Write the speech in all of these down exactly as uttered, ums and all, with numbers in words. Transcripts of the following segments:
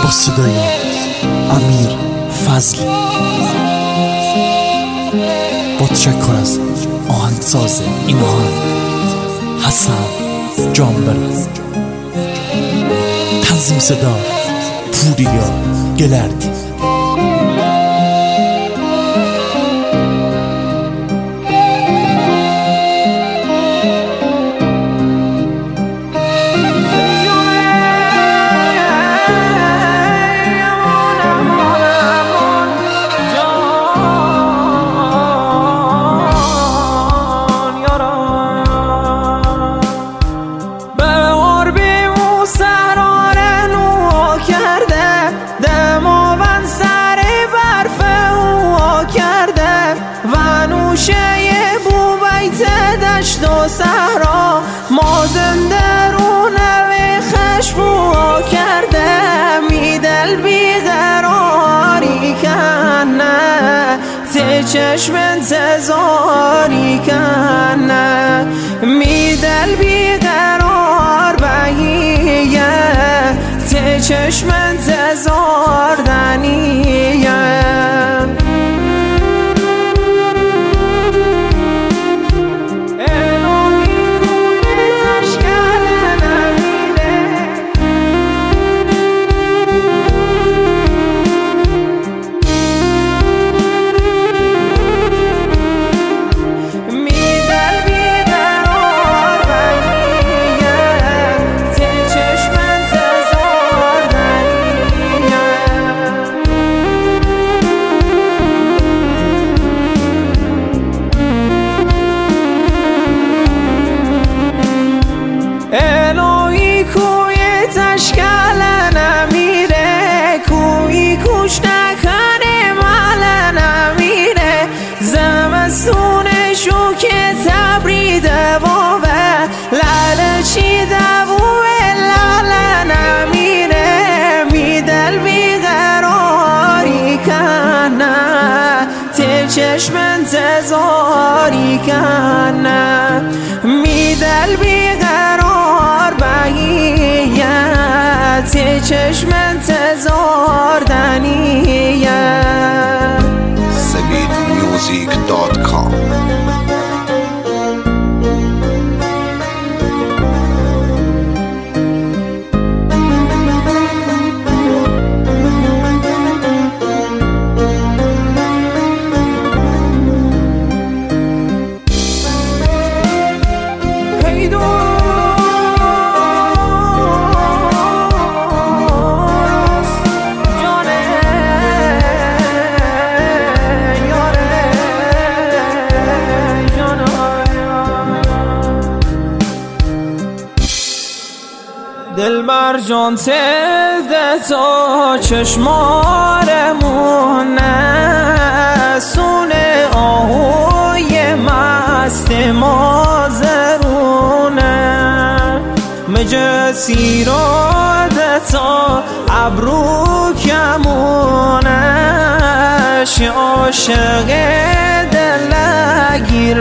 با صدای امیر فضلی، با تشکر از آهنگساز این آهنگ حسن جانبر، تنظیم صدا پوریا گلردی. دو صحرا ما زنده رو نوی خشبو کرده، می دل بیقراری کنه تی چشم انتظاری کنه، می دل بیقرار بگیه تی چشم انتظار دنیه. الهی کوی تشکل نمیره، کوی کوش نکنه مال نمیره، زمستونشو که تبریده بابه لال چی دووه لال نمیره، می دل بیقراری کنه تی چشم انتظاری کنه، می دل بیقرار بگیه تی چشم انتظار دنیه. سمید میوزیک دات کام. دل بر جان تده تا چشمارمونه، سونه آهوی مست مازرونه، مجسی را ده تا ابرو کمونه، شی عاشق دلگیر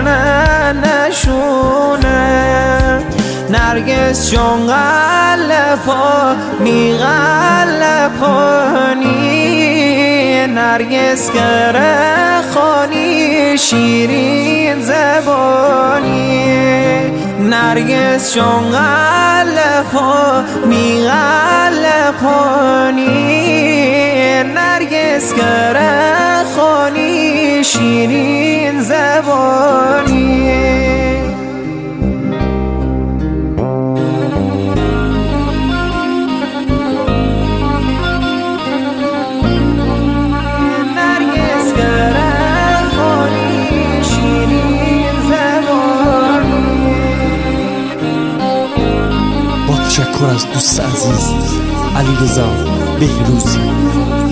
نشونه، نرگس جان قلبانی قلبانی، نرگس گره خانی شیرین زبانی، نرگس جان قلبانی قلبانی، نرگس گره خانی شیرین زبانی. تشکر از دوست عزیز علیرضا بهروزی.